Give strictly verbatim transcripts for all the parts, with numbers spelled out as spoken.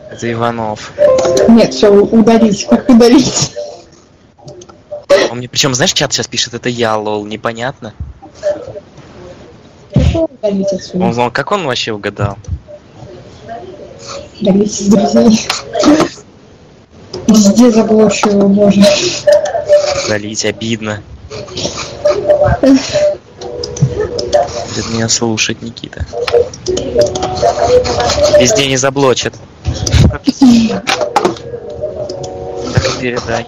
Это Иванов. Нет, все, удалить. Как удалить? Он мне, причем, знаешь, чат сейчас пишет, это я, лол, непонятно. Удалить отсюда. Он, он, как он вообще угадал? Удалить из друзей. Везде заблочу его, боже. Удалить, обидно. Будет меня слушать, Никита. Везде не заблочат. Так и передай.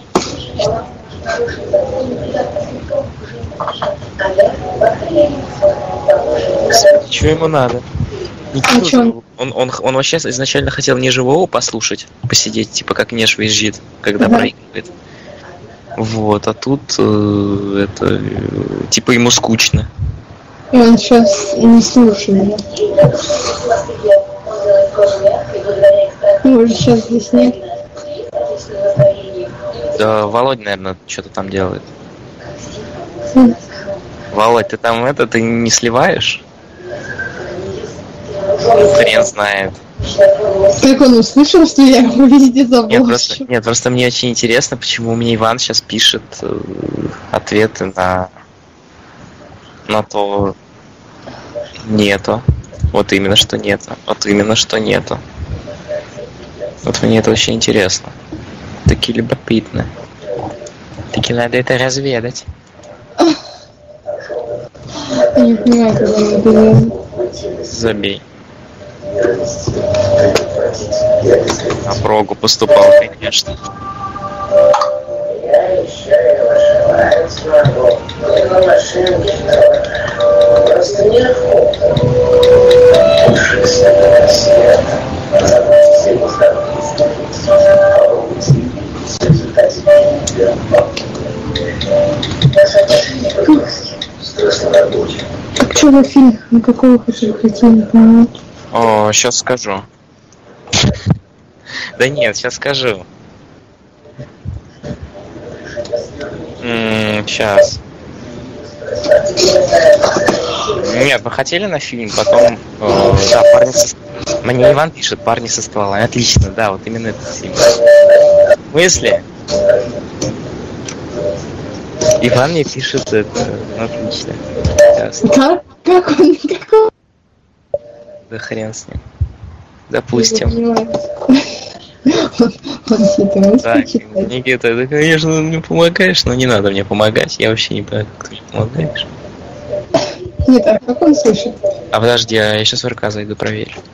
Что ему надо? Никита, он, он, он, он вообще изначально хотел не живого послушать, посидеть, типа как Неш визжит, когда ага. проигрывает. Вот, а тут э, это э, типа ему скучно. И он сейчас не слушает. Может, сейчас здесь нет. Да, Володя, наверное, что-то там делает. Mm. Володь, ты там это, ты не сливаешь? Хрен знает. Как он услышал, что я его везде заблочу? Нет просто, нет, просто мне очень интересно, почему мне Иван сейчас пишет э, ответы на на то нету. Вот именно что нету. Вот именно что нету. Вот мне это очень интересно. Такие любопытные. Таки надо это разведать. Я не понимаю, когда я это. Забей. На прогу поступал, конечно. Так что за фильм? На какого хотели хотели, не понимаю. О, сейчас скажу. Да нет, сейчас скажу. Сейчас. Нет, мы хотели на фильм, потом... Э, да, парни со... Мне Иван пишет, парни со стволами. Отлично, да, вот именно этот фильм. В смысле? Иван мне пишет это. Отлично. Сейчас. Как? Как он? Как он? Да хрен с ним. Допустим. Так, Никита, ты, конечно, мне помогаешь, но не надо мне помогать. Я вообще не понимаю, как ты мне помогаешь. Нет, а как он слышит? А подожди, а я сейчас в РК зайду, проверю.